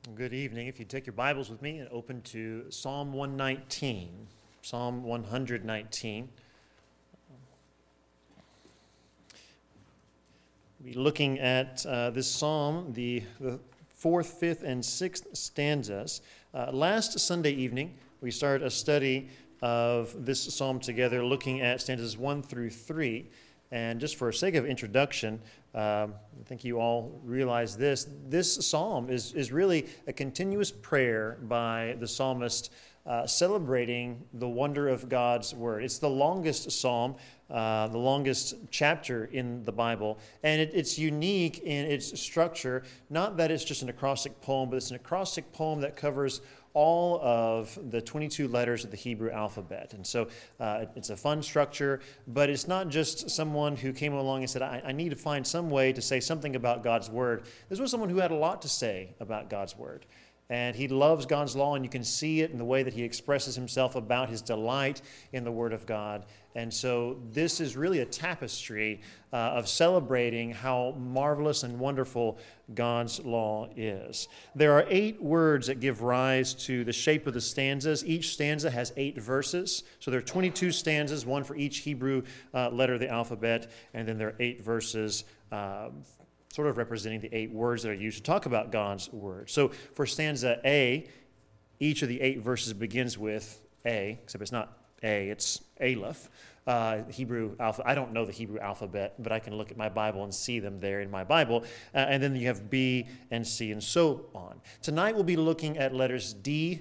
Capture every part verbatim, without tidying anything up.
Good evening. If you take your Bibles with me and open to Psalm one nineteen, Psalm one nineteen. We'll be looking at uh, this psalm, the, the fourth, fifth, and sixth stanzas. Uh, last Sunday evening, we started a study of this psalm together, looking at stanzas one through three. And just for sake of introduction, um, I think you all realize this. This psalm is, is really a continuous prayer by the psalmist uh, celebrating the wonder of God's word. It's the longest psalm, uh, the longest chapter in the Bible, and it, it's unique in its structure. Not that it's just an acrostic poem, but it's an acrostic poem that covers all of the twenty-two letters of the Hebrew alphabet. And so uh, it's a fun structure, but it's not just someone who came along and said, I, I need to find some way to say something about God's word. This was someone who had a lot to say about God's word. And he loves God's law, and you can see it in the way that he expresses himself about his delight in the Word of God. And so this is really a tapestry uh, of celebrating how marvelous and wonderful God's law is. There are eight words that give rise to the shape of the stanzas. Each stanza has eight verses. So there are twenty-two stanzas, one for each Hebrew uh, letter of the alphabet, and then there are eight verses uh, sort of representing the eight words that are used to talk about God's word. So for stanza A, each of the eight verses begins with A, except it's not A, it's Aleph. Uh, Hebrew alphabet. I don't know the Hebrew alphabet, but I can look at my Bible and see them there in my Bible. Uh, and then you have B and C and so on. Tonight we'll be looking at letters D,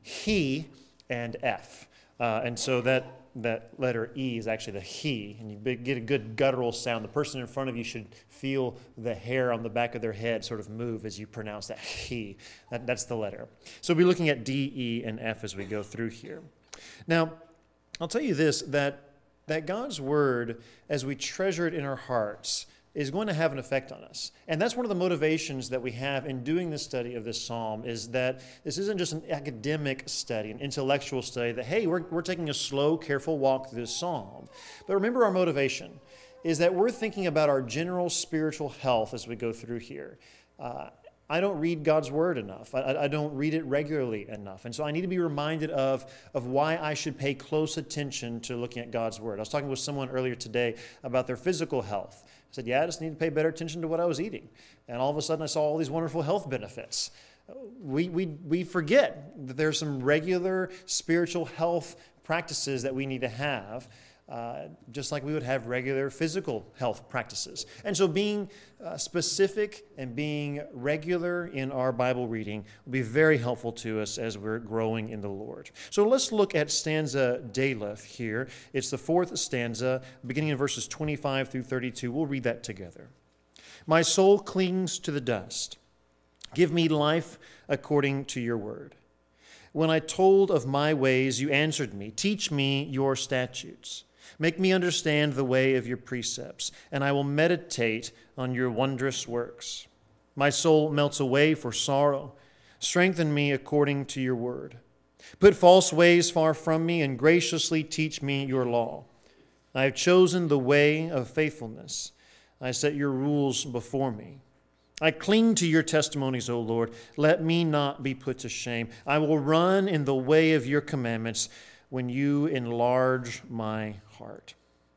He, and F. Uh, and so that that letter E is actually the he, and you get a good guttural sound. The person in front of you should feel the hair on the back of their head sort of move as you pronounce that he. That, that's the letter. So we'll be looking at D, E, and F as we go through here. Now, I'll tell you this, that, that God's word, as we treasure it in our hearts, is going to have an effect on us. And that's one of the motivations that we have in doing this study of this psalm, is that this isn't just an academic study, an intellectual study, that, hey, we're, we're taking a slow, careful walk through this psalm. But remember, our motivation is that we're thinking about our general spiritual health as we go through here. Uh, I don't read God's word enough. I, I don't read it regularly enough. And so I need to be reminded of, of why I should pay close attention to looking at God's word. I was talking with someone earlier today about their physical health. I said, yeah, I just need to pay better attention to what I was eating. And all of a sudden I saw all these wonderful health benefits. We, we, we forget that there's some regular spiritual health practices that we need to have, Uh, just like we would have regular physical health practices. And so being uh, specific and being regular in our Bible reading will be very helpful to us as we're growing in the Lord. So let's look at stanza Daleth here. It's the fourth stanza, beginning in verses twenty-five through thirty-two. We'll read that together. My soul clings to the dust. Give me life according to your word. When I told of my ways, you answered me. Teach me your statutes. Make me understand the way of your precepts, and I will meditate on your wondrous works. My soul melts away for sorrow. Strengthen me according to your word. Put false ways far from me, and graciously teach me your law. I have chosen the way of faithfulness. I set your rules before me. I cling to your testimonies, O Lord. Let me not be put to shame. I will run in the way of your commandments when you enlarge my heart.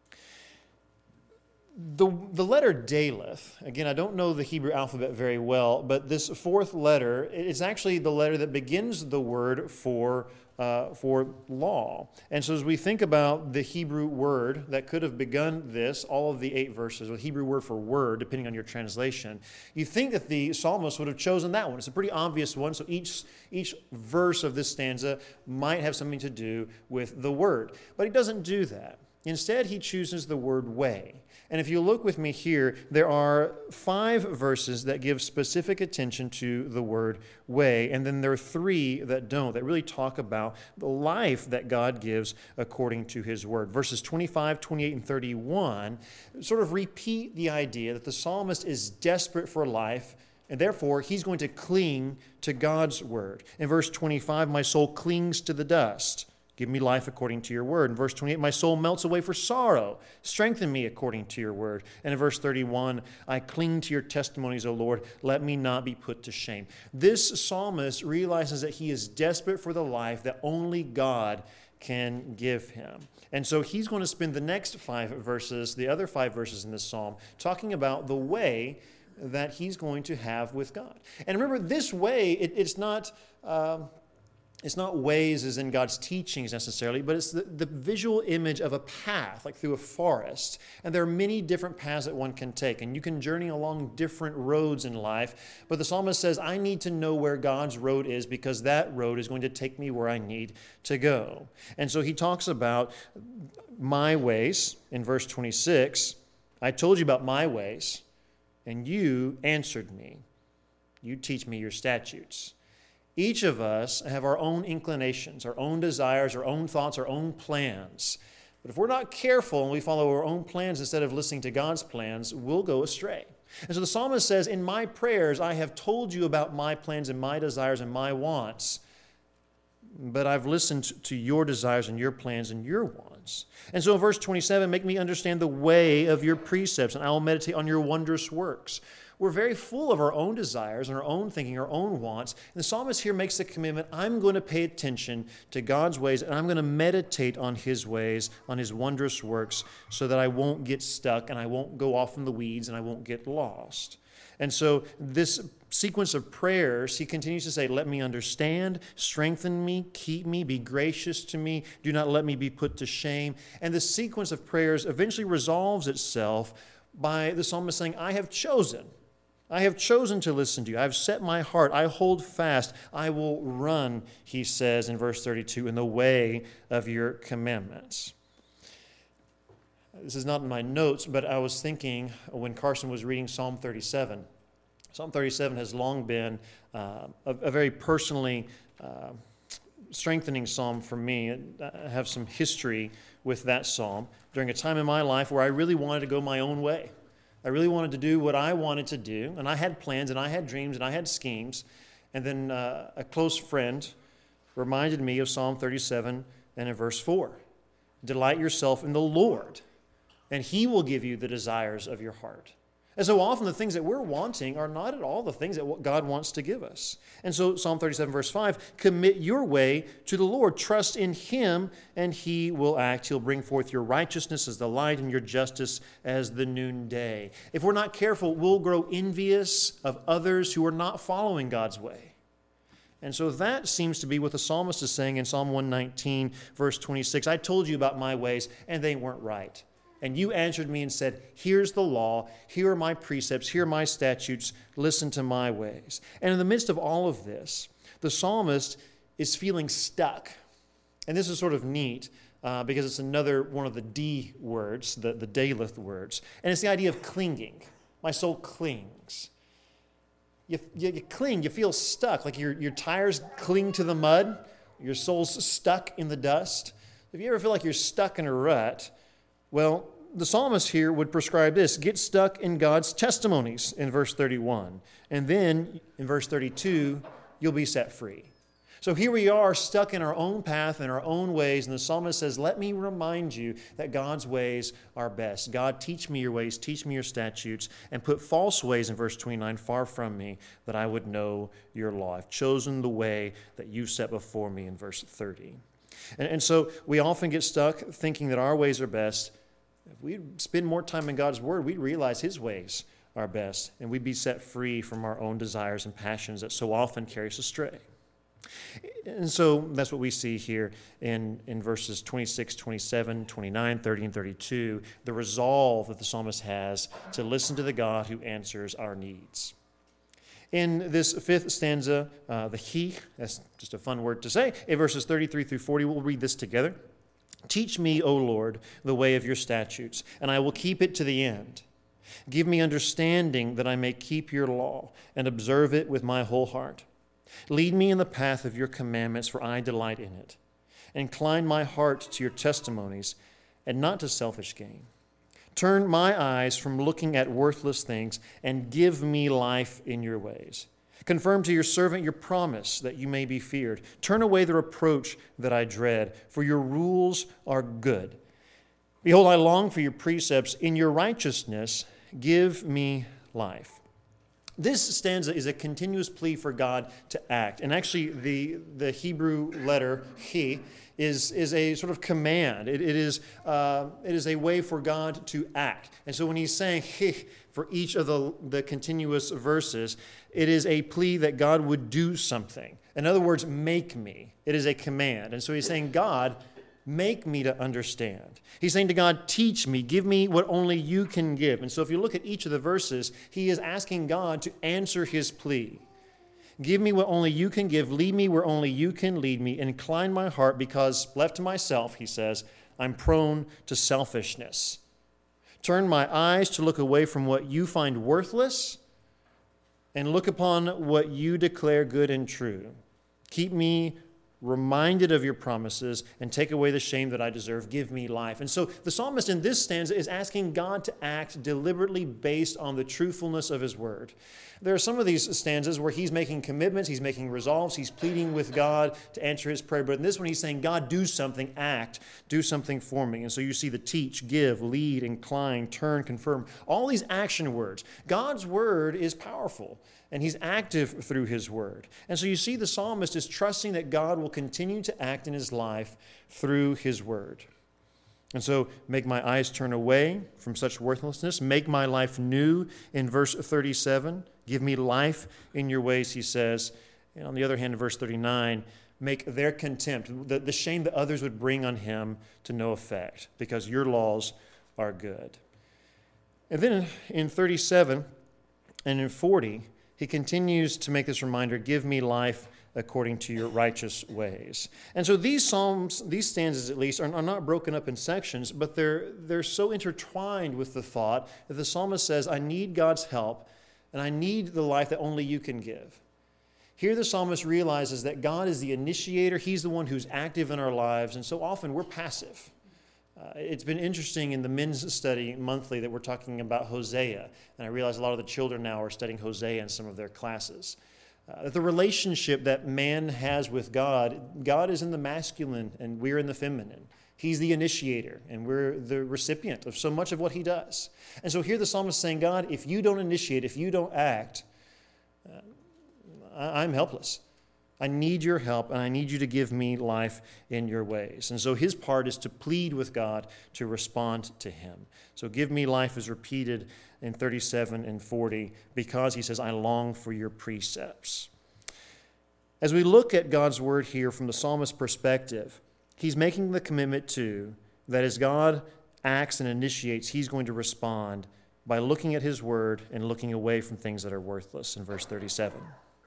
The, the letter Daleth, again, I don't know the Hebrew alphabet very well, but this fourth letter is actually the letter that begins the word for uh, for law. And so as we think about the Hebrew word that could have begun this, all of the eight verses, the Hebrew word for word, depending on your translation, you think that the psalmist would have chosen that one. It's a pretty obvious one, so each, each verse of this stanza might have something to do with the word. But he doesn't do that. Instead, he chooses the word way. And if you look with me here, there are five verses that give specific attention to the word way, and then there are three that don't, that really talk about the life that God gives according to his word. Verses twenty-five, twenty-eight, and thirty-one sort of repeat the idea that the psalmist is desperate for life, and therefore he's going to cling to God's word. In verse twenty-five, my soul clings to the dust. Give me life according to your word. In verse twenty-eight, my soul melts away for sorrow. Strengthen me according to your word. And in verse thirty-one, I cling to your testimonies, O Lord. Let me not be put to shame. This psalmist realizes that he is desperate for the life that only God can give him. And so he's going to spend the next five verses, the other five verses in this psalm, talking about the way that he's going to have with God. And remember, this way, it, it's not... Um, It's not ways as in God's teachings necessarily, but it's the, the visual image of a path, like through a forest. And there are many different paths that one can take, and you can journey along different roads in life. But the psalmist says, I need to know where God's road is because that road is going to take me where I need to go. And so he talks about my ways in verse twenty-six. I told you about my ways, and you answered me. You teach me your statutes. Each of us have our own inclinations, our own desires, our own thoughts, our own plans. But if we're not careful and we follow our own plans instead of listening to God's plans, we'll go astray. And so the psalmist says, in my prayers, I have told you about my plans and my desires and my wants, but I've listened to your desires and your plans and your wants. And so in verse twenty-seven, make me understand the way of your precepts, and I will meditate on your wondrous works. We're very full of our own desires and our own thinking, our own wants. And the psalmist here makes the commitment, I'm going to pay attention to God's ways, and I'm going to meditate on his ways, on his wondrous works, so that I won't get stuck and I won't go off in the weeds and I won't get lost. And so this sequence of prayers, he continues to say, let me understand, strengthen me, keep me, be gracious to me, do not let me be put to shame. And the sequence of prayers eventually resolves itself by the psalmist saying, I have chosen. I have chosen to listen to you. I have set my heart. I hold fast. I will run, he says in verse thirty-two, in the way of your commandments. This is not in my notes, but I was thinking when Carson was reading Psalm thirty-seven. Psalm thirty-seven has long been uh, a, a very personally uh, strengthening psalm for me. I have some history with that psalm during a time in my life where I really wanted to go my own way. I really wanted to do what I wanted to do, and I had plans, and I had dreams, and I had schemes. And then uh, a close friend reminded me of Psalm thirty-seven and in verse four. Delight yourself in the Lord, and he will give you the desires of your heart. And so often the things that we're wanting are not at all the things that God wants to give us. And so Psalm thirty-seven verse five, commit your way to the Lord. Trust in him and he will act. He'll bring forth your righteousness as the light and your justice as the noonday. If we're not careful, we'll grow envious of others who are not following God's way. And so that seems to be what the psalmist is saying in Psalm one nineteen verse twenty-six. I told you about my ways and they weren't right. And you answered me and said, here's the law, here are my precepts, here are my statutes, listen to my ways. And in the midst of all of this, the psalmist is feeling stuck. And this is sort of neat uh, because it's another one of the D words, the, the Daleth words. And it's the idea of clinging. My soul clings. You, you, you cling, you feel stuck, like your, your tires cling to the mud, your soul's stuck in the dust. If you ever feel like you're stuck in a rut, well, the psalmist here would prescribe this. Get stuck in God's testimonies in verse thirty-one. And then in verse thirty-two, you'll be set free. So here we are stuck in our own path and our own ways. And the psalmist says, let me remind you that God's ways are best. God, teach me your ways, teach me your statutes, and put false ways in verse twenty-nine far from me that I would know your law. I've chosen the way that you've set before me in verse thirty. And, and so we often get stuck thinking that our ways are best. If we spend more time in God's word, we'd realize his ways are best, and we'd be set free from our own desires and passions that so often carry us astray. And so that's what we see here in, in verses twenty-six, twenty-seven, twenty-nine, thirty, and thirty-two, the resolve that the psalmist has to listen to the God who answers our needs. In this fifth stanza, uh, the he, that's just a fun word to say, in verses thirty-three through forty, we'll read this together. Teach me, O Lord, the way of your statutes, and I will keep it to the end. Give me understanding that I may keep your law and observe it with my whole heart. Lead me in the path of your commandments, for I delight in it. Incline my heart to your testimonies and not to selfish gain. Turn my eyes from looking at worthless things and give me life in your ways. Confirm to your servant your promise that you may be feared. Turn away the reproach that I dread, for your rules are good. Behold, I long for your precepts. In your righteousness, give me life. This stanza is a continuous plea for God to act. And actually, the, the Hebrew letter, he, is, is a sort of command. It, it, is, uh, it is a way for God to act. And so when he's saying he for each of the, the continuous verses, it is a plea that God would do something. In other words, make me. It is a command. And so he's saying, God, make me to understand. He's saying to God, teach me, give me what only you can give. And so if you look at each of the verses, he is asking God to answer his plea. Give me what only you can give. Lead me where only you can lead me. Incline my heart because, left to myself, he says, I'm prone to selfishness. Turn my eyes to look away from what you find worthless and look upon what you declare good and true. Keep me reminded of your promises and take away the shame that I deserve. Give me life. And so the psalmist in this stanza is asking God to act deliberately based on the truthfulness of his word. There are some of these stanzas where he's making commitments, he's making resolves, he's pleading with God to answer his prayer. But in this one, he's saying, God, do something, act, do something for me. And so you see the teach, give, lead, incline, turn, confirm, all these action words. God's word is powerful, and he's active through his word. And so you see the psalmist is trusting that God will continue to act in his life through his word. And so make my eyes turn away from such worthlessness. Make my life new in verse thirty-seven. Give me life in your ways, he says. And on the other hand, in verse thirty-nine, make their contempt, the, the shame that others would bring on him, to no effect, because your laws are good. And then in thirty-seven and in forty, he continues to make this reminder, give me life according to your righteous ways. And so these psalms, these stanzas at least, are, are not broken up in sections, but they're, they're so intertwined with the thought that the psalmist says, I need God's help, and I need the life that only you can give. Here the psalmist realizes that God is the initiator. He's the one who's active in our lives, and so often we're passive. Uh, it's been interesting in the men's study monthly that we're talking about Hosea, and I realize a lot of the children now are studying Hosea in some of their classes. Uh, that the relationship that man has with God, God is in the masculine and we're in the feminine. He's the initiator and we're the recipient of so much of what he does. And so here the psalmist is saying, God, if you don't initiate, if you don't act, uh, I- I'm helpless. I need your help, and I need you to give me life in your ways. And so his part is to plead with God to respond to him. So give me life is repeated in thirty-seven and forty because he says, I long for your precepts. As we look at God's word here from the psalmist's perspective, he's making the commitment to that as God acts and initiates, he's going to respond by looking at his word and looking away from things that are worthless in verse thirty-seven.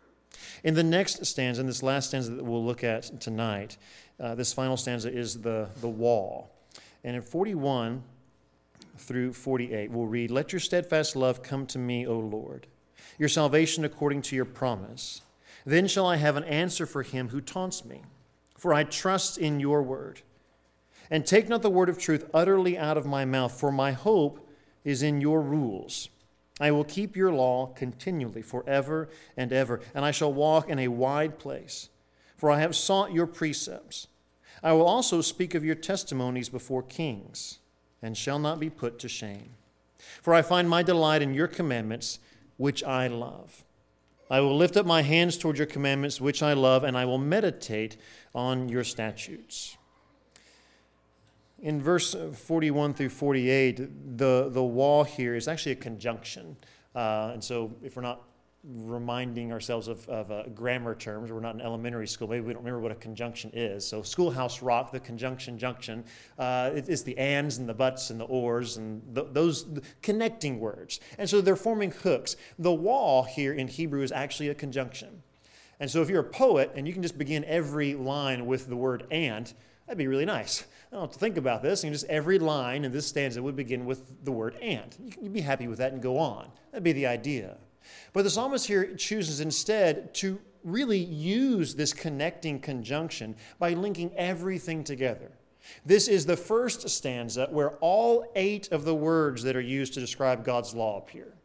In the next stanza, in this last stanza that we'll look at tonight, uh, this final stanza is the, the wall. And in forty-one through forty-eight, we'll read, Let your steadfast love come to me, O Lord, your salvation according to your promise. Then shall I have an answer for him who taunts me, for I trust in your word. And take not the word of truth utterly out of my mouth, for my hope is in your rules. I will keep your law continually forever and ever, and I shall walk in a wide place, for I have sought your precepts. I will also speak of your testimonies before kings, and shall not be put to shame. For I find my delight in your commandments, which I love. I will lift up my hands toward your commandments, which I love, and I will meditate on your statutes. In verse forty-one through forty-eight, the, the wall here is actually a conjunction. Uh, and so if we're not reminding ourselves of, of uh, grammar terms, we're not in elementary school, maybe we don't remember what a conjunction is. So Schoolhouse Rock, the conjunction junction, uh, it, it's the ands and the buts and the ors and the, those the connecting words. And so they're forming hooks. The wall here in Hebrew is actually a conjunction. And so if you're a poet and you can just begin every line with the word and, that'd be really nice. I don't have to think about this. And just every line in this stanza would begin with the word and. You'd be happy with that and go on. That'd be the idea. But the psalmist here chooses instead to really use this connecting conjunction by linking everything together. This is the first stanza where all eight of the words that are used to describe God's law appear.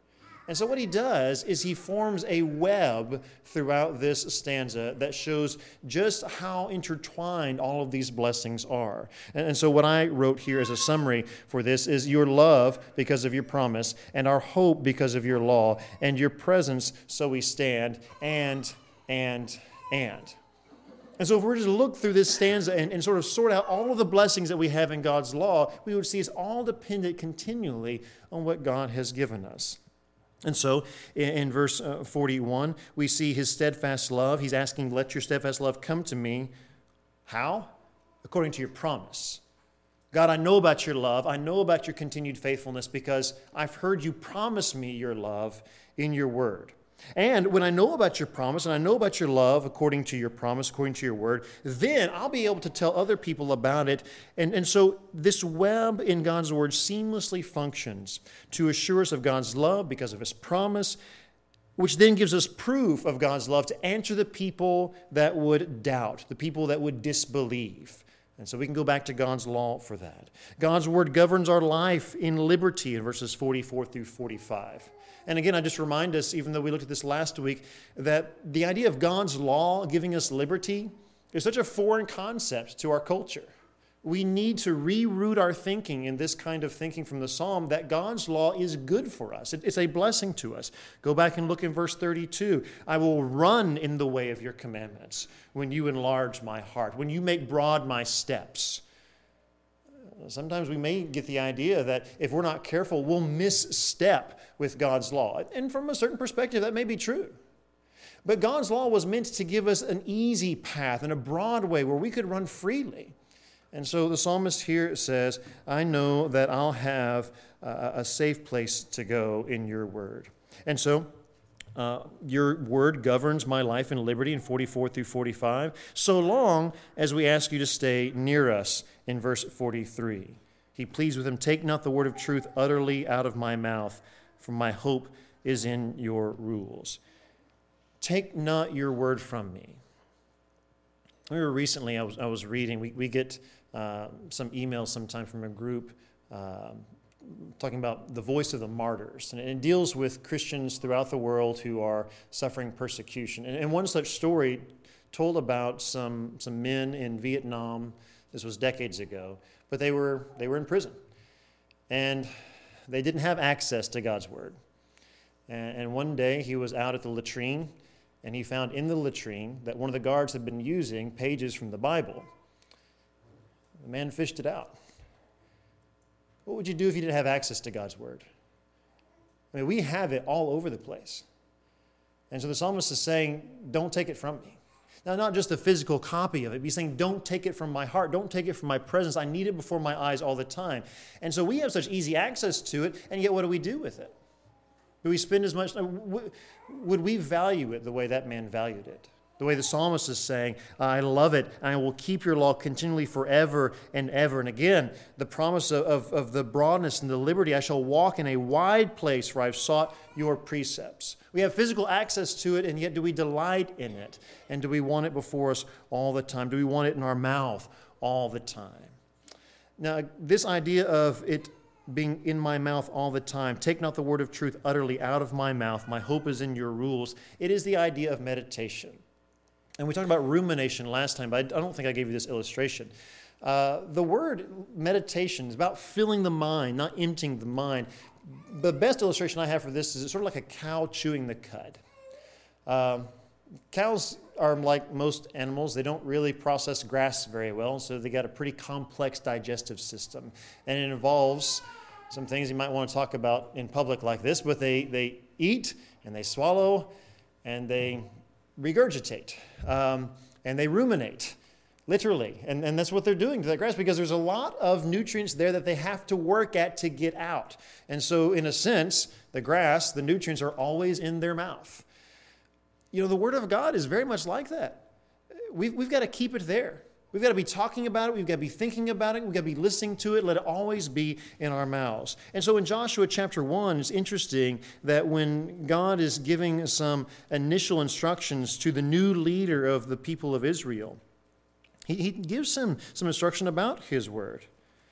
And so what he does is he forms a web throughout this stanza that shows just how intertwined all of these blessings are. And, and so what I wrote here as a summary for this is your love because of your promise, and our hope because of your law, and your presence so we stand, and, and, and. And so if we were to look through this stanza and, and sort of sort out all of the blessings that we have in God's law, we would see it's all dependent continually on what God has given us. And so in, in verse uh, forty-one, we see his steadfast love. He's asking, let your steadfast love come to me. How? According to your promise. God, I know about your love. I know about your continued faithfulness because I've heard you promise me your love in your word. And when I know about your promise and I know about your love according to your promise, according to your word, then I'll be able to tell other people about it. And, and so this web in God's word seamlessly functions to assure us of God's love because of his promise, which then gives us proof of God's love to answer the people that would doubt, the people that would disbelieve. And so we can go back to God's law for that. God's word governs our life in liberty in verses forty-four through forty-five. And again, I just remind us, even though we looked at this last week, that the idea of God's law giving us liberty is such a foreign concept to our culture. We need to reroot our thinking in this kind of thinking from the psalm that God's law is good for us. It's a blessing to us. Go back and look in verse thirty-two. I will run in the way of your commandments when you enlarge my heart, when you make broad my steps. Sometimes we may get the idea that if we're not careful, we'll misstep with God's law. And from a certain perspective, that may be true. But God's law was meant to give us an easy path and a broad way where we could run freely. And so the psalmist here says, I know that I'll have a safe place to go in your word. And so uh, your word governs my life in liberty in forty-four through forty-five, so long as we ask you to stay near us in verse forty-three. He pleads with him, take not the word of truth utterly out of my mouth, for my hope is in your rules. Take not your word from me. I remember recently I was, I was reading, we, we get uh, some emails sometime from a group uh, talking about the voice of the martyrs. And it deals with Christians throughout the world who are suffering persecution. And, and one such story told about some, some men in Vietnam. This was decades ago, but they were they were in prison. And they didn't have access to God's word. And, and one day he was out at the latrine, and he found in the latrine that one of the guards had been using pages from the Bible. The man fished it out. What would you do if you didn't have access to God's word? I mean, we have it all over the place. And so the psalmist is saying, don't take it from me. Now, not just a physical copy of it, but he's saying, don't take it from my heart. Don't take it from my presence. I need it before my eyes all the time. And so we have such easy access to it, and yet what do we do with it? Do we spend as much time? Would we value it the way that man valued it? The way the psalmist is saying, I love it, and I will keep your law continually forever and ever. And again, the promise of, of, of the broadness and the liberty, I shall walk in a wide place where I've sought your precepts. We have physical access to it, and yet do we delight in it? And do we want it before us all the time? Do we want it in our mouth all the time? Now, this idea of it being in my mouth all the time, take not the word of truth utterly out of my mouth, my hope is in your rules. It is the idea of meditation. And we talked about rumination last time, but I don't think I gave you this illustration. Uh, the word meditation is about filling the mind, not emptying the mind. The best illustration I have for this is it's sort of like a cow chewing the cud. Um, cows are like most animals. They don't really process grass very well, so they got a pretty complex digestive system. And it involves some things you might want to talk about in public like this, but they, they eat and they swallow and they regurgitate, um, and they ruminate, literally. And, and that's what they're doing to that grass, because there's a lot of nutrients there that they have to work at to get out. And so, in a sense, the grass, the nutrients are always in their mouth. You know, the Word of God is very much like that. We've, we've got to keep it there. We've got to be talking about it. We've got to be thinking about it. We've got to be listening to it. Let it always be in our mouths. And so in Joshua chapter one, it's interesting that when God is giving some initial instructions to the new leader of the people of Israel, he, he gives them some instruction about his word.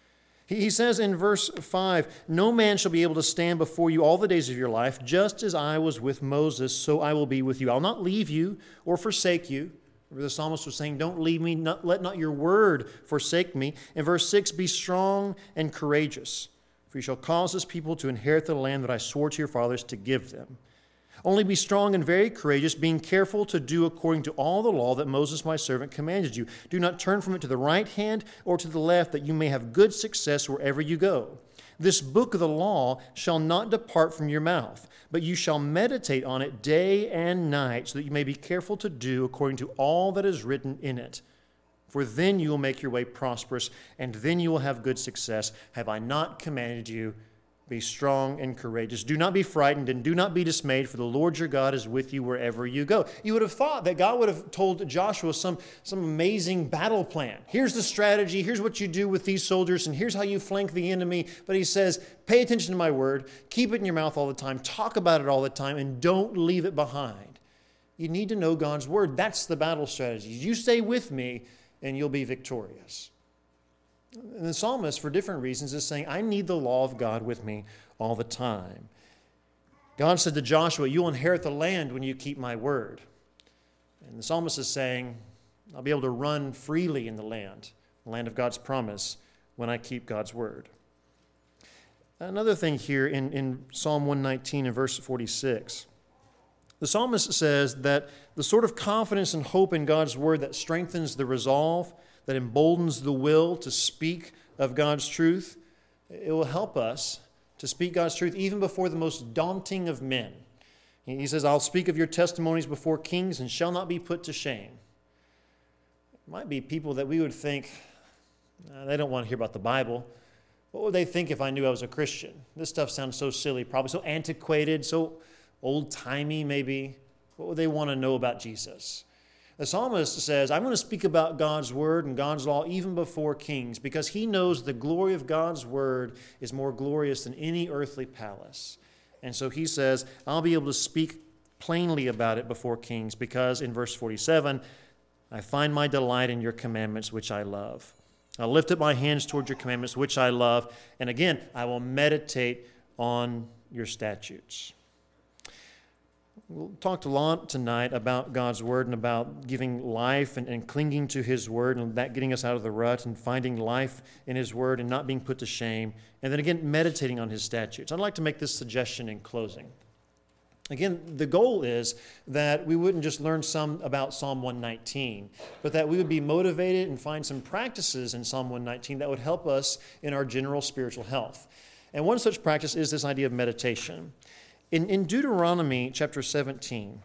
He he says in verse five, "No man shall be able to stand before you all the days of your life. Just as I was with Moses, so I will be with you. I'll not leave you or forsake you." The psalmist was saying, don't leave me, not, let not your word forsake me. In verse six, "Be strong and courageous, for you shall cause this people to inherit the land that I swore to your fathers to give them. Only be strong and very courageous, being careful to do according to all the law that Moses my servant commanded you. Do not turn from it to the right hand or to the left, that you may have good success wherever you go. This book of the law shall not depart from your mouth, but you shall meditate on it day and night, so that you may be careful to do according to all that is written in it. For then you will make your way prosperous, and then you will have good success. Have I not commanded you? Be strong and courageous. Do not be frightened and do not be dismayed, for the Lord your God is with you wherever you go." You would have thought that God would have told Joshua some, some amazing battle plan. Here's the strategy. Here's what you do with these soldiers, and here's how you flank the enemy. But he says, pay attention to my word. Keep it in your mouth all the time. Talk about it all the time, and don't leave it behind. You need to know God's word. That's the battle strategy. You stay with me, and you'll be victorious. And the psalmist, for different reasons, is saying, I need the law of God with me all the time. God said to Joshua, you'll inherit the land when you keep my word. And the psalmist is saying, I'll be able to run freely in the land, the land of God's promise, when I keep God's word. Another thing here in, in Psalm one nineteen and verse forty-six, the psalmist says that the sort of confidence and hope in God's word that strengthens the resolve, that emboldens the will to speak of God's truth, it will help us to speak God's truth even before the most daunting of men. He says, I'll speak of your testimonies before kings and shall not be put to shame. It might be people that we would think, uh, they don't want to hear about the Bible. What would they think if I knew I was a Christian? This stuff sounds so silly, probably so antiquated, so old-timey maybe. What would they want to know about Jesus? The psalmist says, I'm going to speak about God's word and God's law even before kings, because he knows the glory of God's word is more glorious than any earthly palace. And so he says, I'll be able to speak plainly about it before kings, because in verse forty-seven, I find my delight in your commandments, which I love. I'll lift up my hands toward your commandments, which I love. And again, I will meditate on your statutes. We'll talk a lot tonight about God's word and about giving life and, and clinging to his word, and that getting us out of the rut and finding life in his word and not being put to shame. And then again, meditating on his statutes. I'd like to make this suggestion in closing. Again, the goal is that we wouldn't just learn some about Psalm one nineteen, but that we would be motivated and find some practices in Psalm one nineteen that would help us in our general spiritual health. And one such practice is this idea of meditation. In, in Deuteronomy chapter seventeen,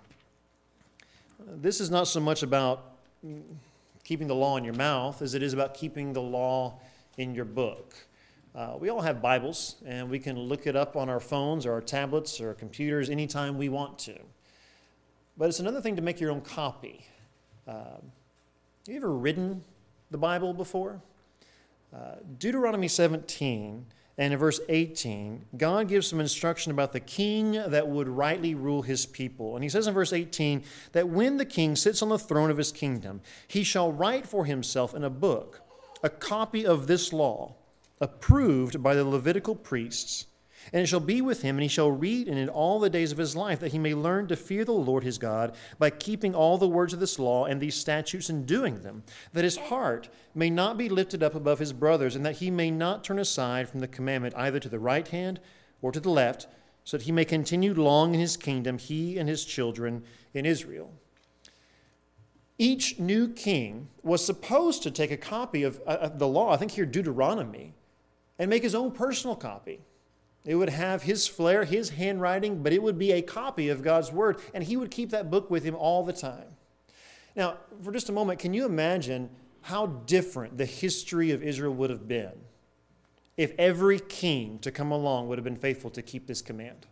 this is not so much about keeping the law in your mouth as it is about keeping the law in your book. Uh, we all have Bibles, and we can look it up on our phones or our tablets or our computers anytime we want to. But it's another thing to make your own copy. Uh, have you ever written the Bible before? Uh, Deuteronomy seventeen and in verse eighteen, God gives some instruction about the king that would rightly rule his people. And he says in verse eighteen that when the king sits on the throne of his kingdom, he shall write for himself in a book a copy of this law, approved by the Levitical priests, and it shall be with him, and he shall read in it all the days of his life, that he may learn to fear the Lord his God by keeping all the words of this law and these statutes and doing them, that his heart may not be lifted up above his brothers, and that he may not turn aside from the commandment either to the right hand or to the left, so that he may continue long in his kingdom, he and his children in Israel. Each new king was supposed to take a copy of uh, the law, I think here Deuteronomy, and make his own personal copy. It would have his flair, his handwriting, but it would be a copy of God's word, and he would keep that book with him all the time. Now, for just a moment, can you imagine how different the history of Israel would have been if every king to come along would have been faithful to keep this command?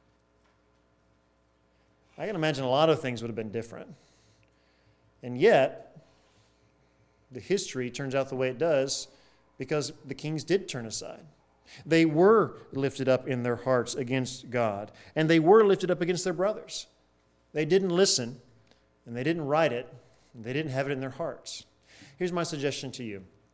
I can imagine a lot of things would have been different. And yet, the history turns out the way it does because the kings did turn aside. They were lifted up in their hearts against God, and they were lifted up against their brothers. They didn't listen, and they didn't write it, and they didn't have it in their hearts. Here's my suggestion to you.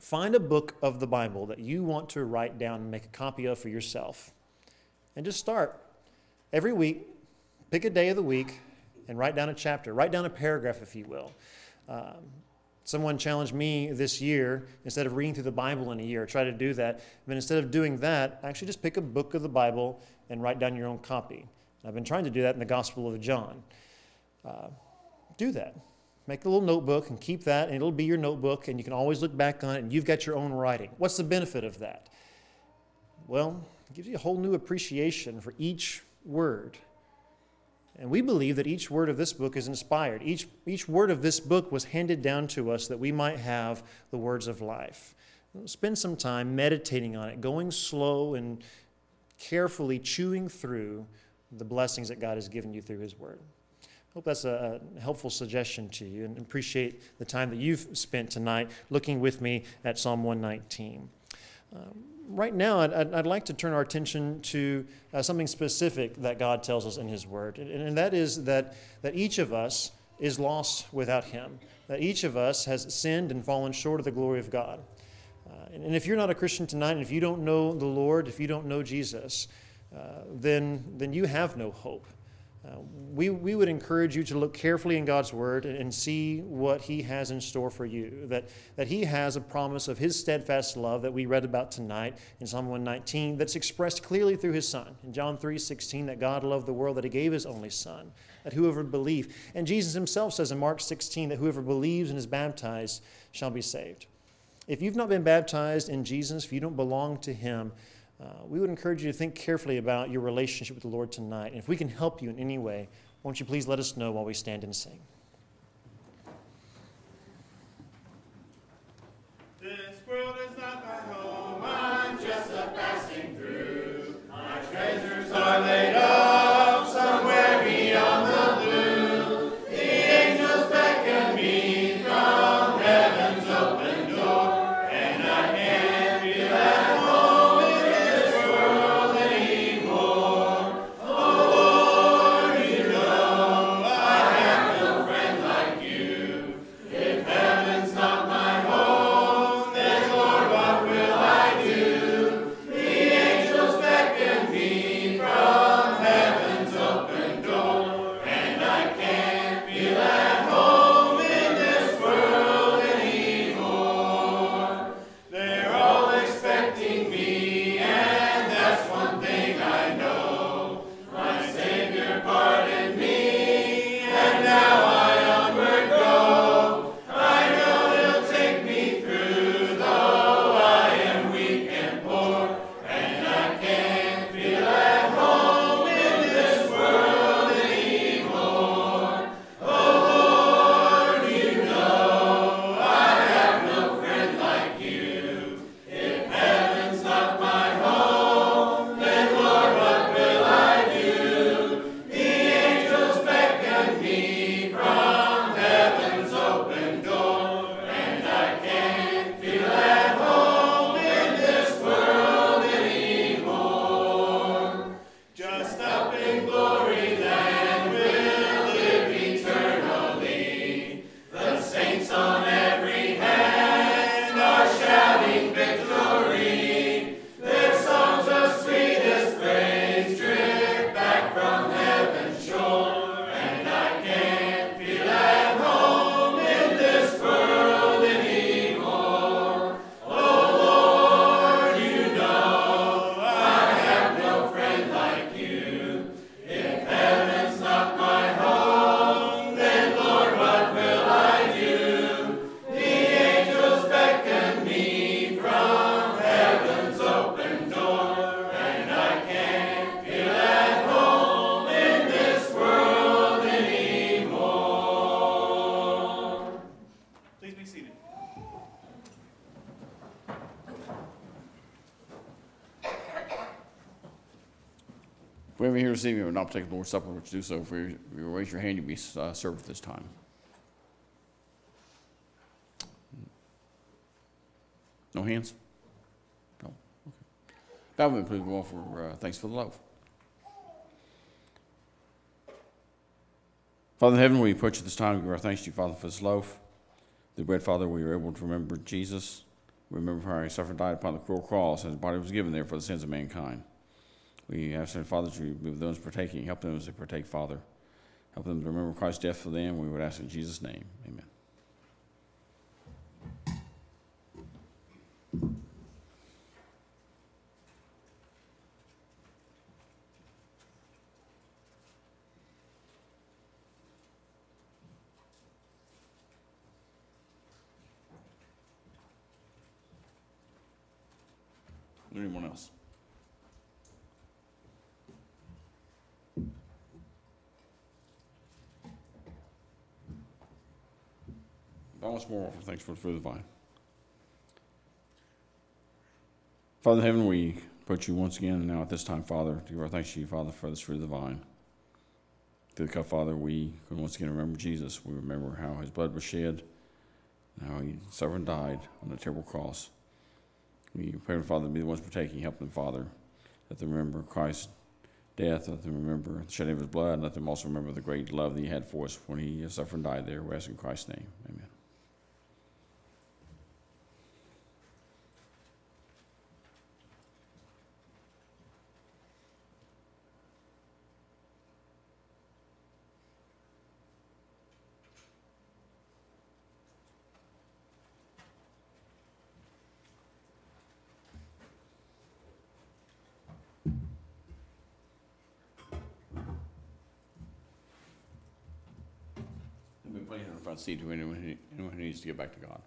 find a book of the Bible that you want to write down and make a copy of for yourself. And just start. Every week, pick a day of the week and write down a chapter. Write down a paragraph, if you will. Um, someone challenged me this year, instead of reading through the Bible in a year, try to do that. But instead of doing that, actually just pick a book of the Bible and write down your own copy. And I've been trying to do that in the Gospel of John. Uh, do that. Make a little notebook and keep that, and it'll be your notebook, and you can always look back on it, and you've got your own writing. What's the benefit of that? Well, it gives you a whole new appreciation for each word. And we believe that each word of this book is inspired. Each, each word of this book was handed down to us that we might have the words of life. Spend some time meditating on it, going slow and carefully chewing through the blessings that God has given you through his word. Hope that's a helpful suggestion to you, and appreciate the time that you've spent tonight looking with me at Psalm one nineteen. Um, right now, I'd, I'd like to turn our attention to uh, something specific that God tells us in his word, and, and that is that, that each of us is lost without him, that each of us has sinned and fallen short of the glory of God. Uh, and, and if you're not a Christian tonight, and if you don't know the Lord, if you don't know Jesus, uh, then, then you have no hope. Uh, we, we would encourage you to look carefully in God's word and see what he has in store for you, that, that he has a promise of his steadfast love that we read about tonight in Psalm one nineteen that's expressed clearly through his Son. In John three sixteen, that God loved the world, that he gave his only Son, that whoever believes. And Jesus himself says in Mark sixteen that whoever believes and is baptized shall be saved. If you've not been baptized in Jesus, if you don't belong to him, Uh, we would encourage you to think carefully about your relationship with the Lord tonight. And if we can help you in any way, won't you please let us know while we stand and sing. This world is not my home, I'm just a passing through. My treasures are laid up somewhere beyond the blue. The angels beckon me from heaven's open door, and I can't feel at home. Whoever here this evening would not take the Lord's Supper, which do so. If you raise your hand, you'll be uh, served at this time. No hands? No? Okay. God will please go on for uh, thanks for the loaf. Father in heaven, we approach at this time, give our thanks to you, Father, for this loaf. The bread, Father, we are able to remember Jesus. We remember how he suffered and died upon the cruel cross, and his body was given there for the sins of mankind. We ask, Father, that you be with those partaking, help them as they partake, Father. Help them to remember Christ's death for them. We would ask in Jesus' name. Amen. Anyone else? I once more offer thanks for the fruit of the vine. Father in heaven, we approach you once again now at this time, Father, to give our thanks to you, Father, for this fruit of the vine. Through the cup, Father, we can once again remember Jesus. We remember how his blood was shed, and how he suffered and died on the terrible cross. We pray, Father, to be the ones partaking. Help them, Father. Let them remember Christ's death. Let them remember the shedding of his blood. And let them also remember the great love that he had for us when he suffered and died there. We ask in Christ's name. Amen. Plenty in the front seat to anyone who, anyone who needs to get back to God.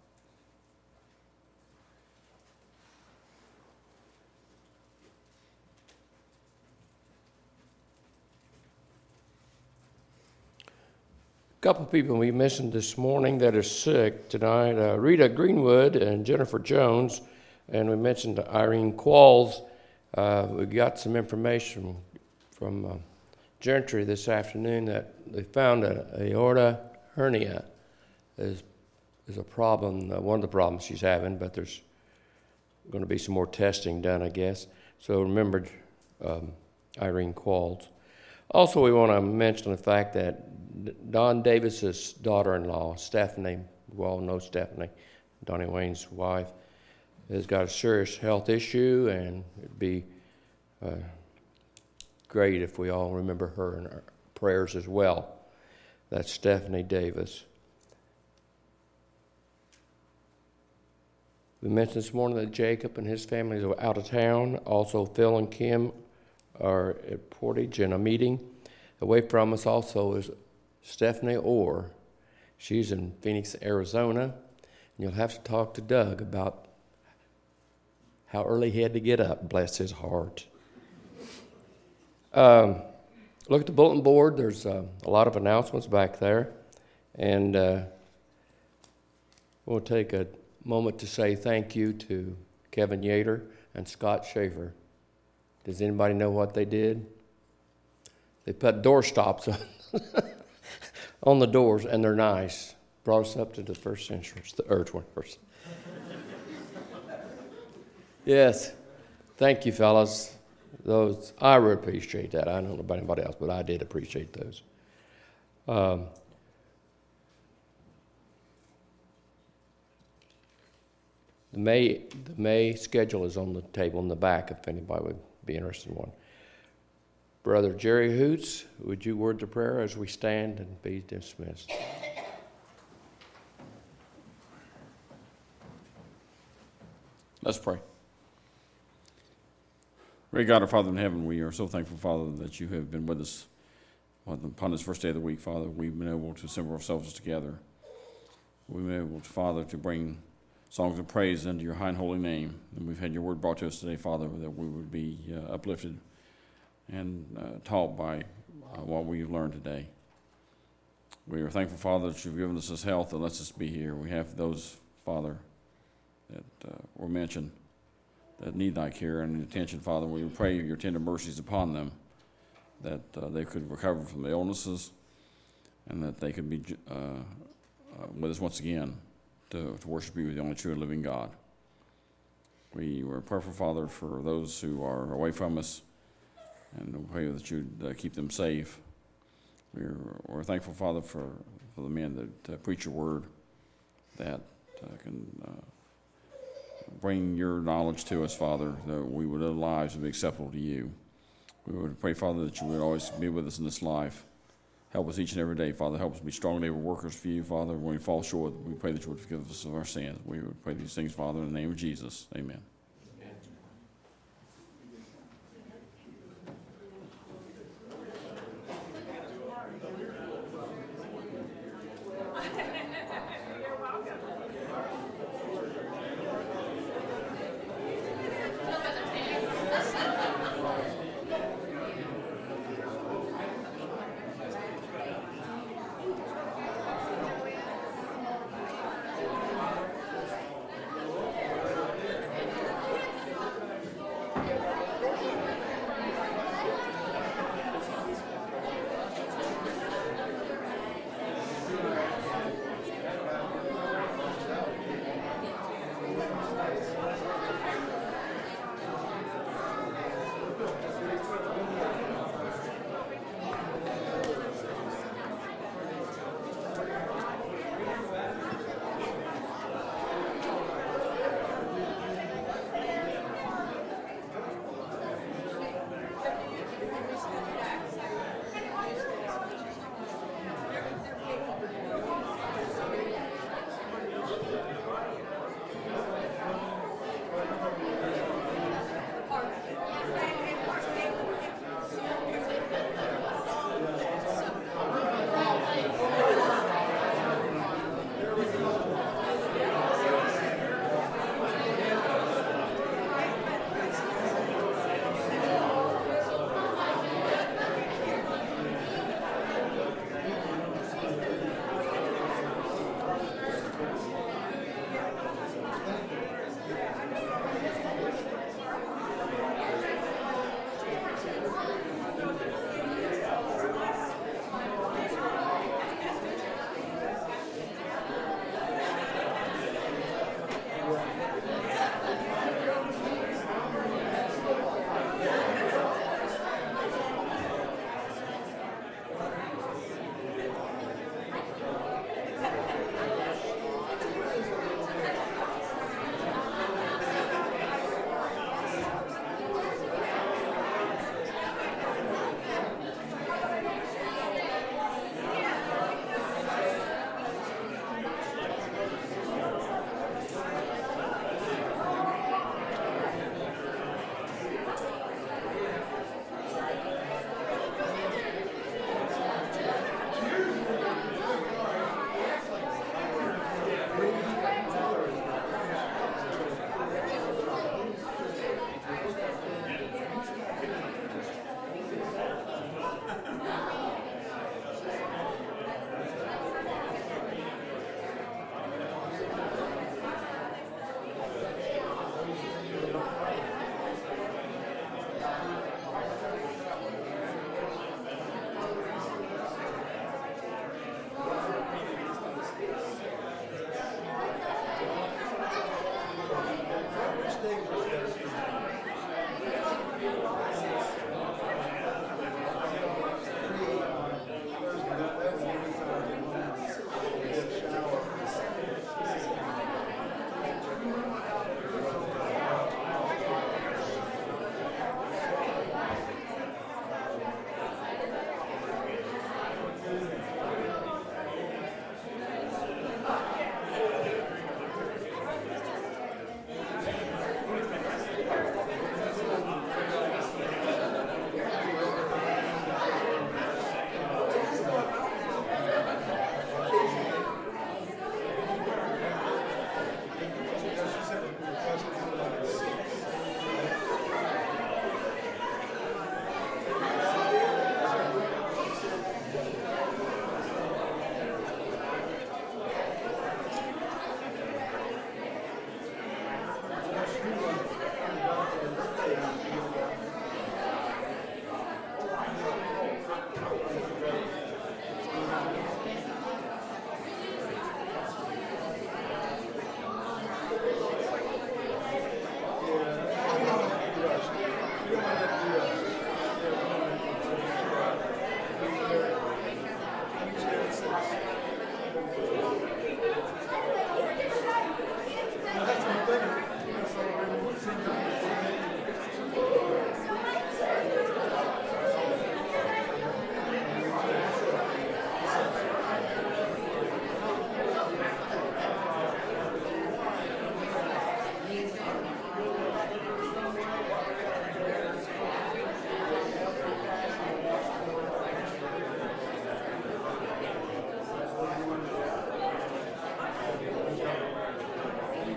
A couple of people we mentioned this morning that are sick tonight, uh, Rita Greenwood and Jennifer Jones, and we mentioned Irene Qualls. Uh, we got some information from uh, Gentry this afternoon that they found an aorta hernia is is a problem, uh, one of the problems she's having, but there's going to be some more testing done, I guess. So remember um, Irene Qualls. Also, we want to mention the fact that Don Davis's daughter-in-law, Stephanie, we all know Stephanie, Donnie Wayne's wife, has got a serious health issue, and it'd be uh, great if we all remember her in our prayers as well. That's Stephanie Davis. We mentioned this morning that Jacob and his family are out of town. Also, Phil and Kim are at Portage in a meeting. Away from us also is Stephanie Orr. She's in Phoenix, Arizona. And you'll have to talk to Doug about how early he had to get up, bless his heart. Um, Look at the bulletin board. There's uh, a lot of announcements back there. And uh, we'll take a moment to say thank you to Kevin Yater and Scott Schaefer. Does anybody know what they did? They put door stops on, on the doors, and they're nice. Brought us up to the first century, or twenty-first. Yes. Thank you, fellas. Those, I really appreciate that. I don't know about anybody else, but I did appreciate those. Um, the May the May schedule is on the table in the back if anybody would be interested in one. Brother Jerry Hoots, would you word the prayer as we stand and be dismissed? Let's pray. Great God, our Father in heaven, we are so thankful, Father, that you have been with us upon this first day of the week, Father. We've been able to assemble ourselves together. We've been able, to, Father, to bring songs of praise into your high and holy name. And we've had your word brought to us today, Father, that we would be uh, uplifted and uh, taught by uh, what we've learned today. We are thankful, Father, that you've given us this health that lets us be here. We have those, Father, that uh, were mentioned that need thy care and attention, Father. We pray your tender mercies upon them, that uh, they could recover from the illnesses and that they could be uh, uh, with us once again to, to worship you, the only true and living God. We were prayerful, Father, for those who are away from us, and we pray that you'd uh, keep them safe. We're, we're thankful, Father, for, for the men that uh, preach your word, that uh, can uh, bring your knowledge to us, Father, that we would live lives that be acceptable to you. We would pray, Father, that you would always be with us in this life. Help us each and every day, Father. Help us be strong labor workers for you, Father. When we fall short, we pray that you would forgive us of our sins. We would pray these things, Father, in the name of Jesus. Amen.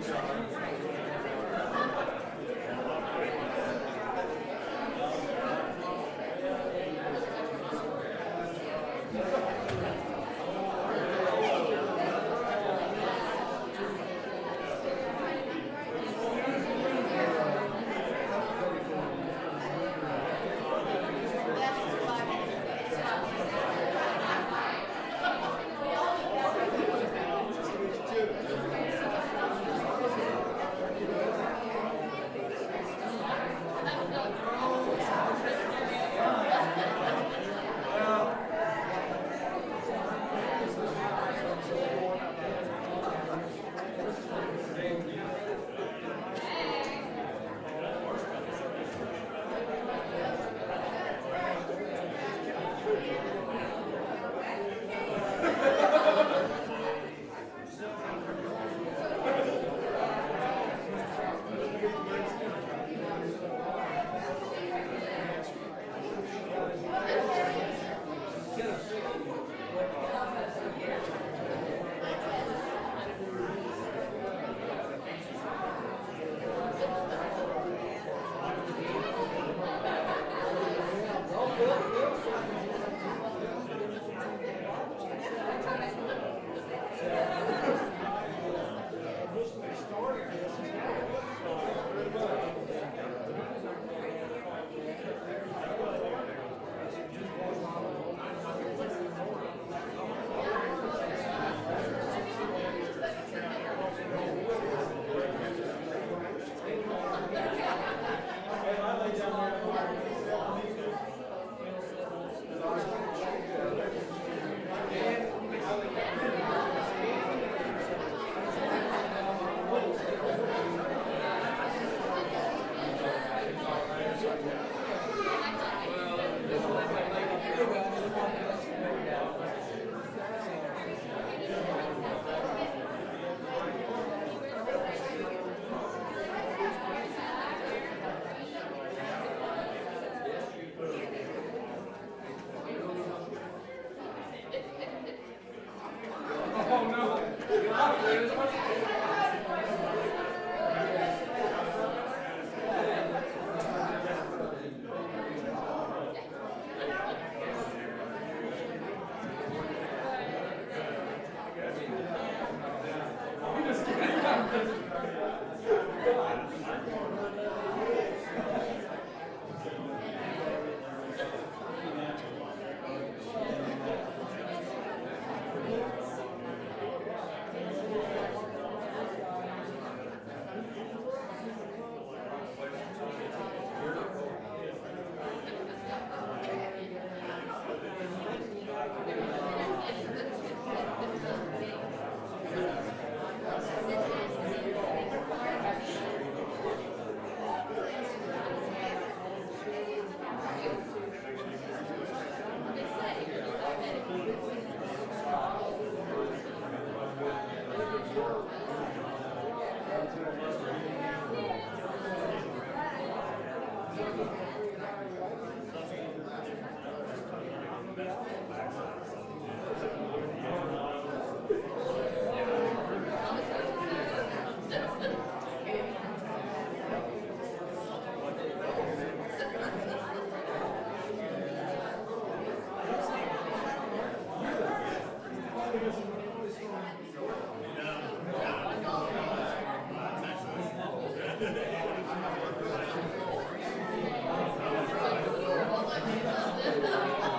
Thank you.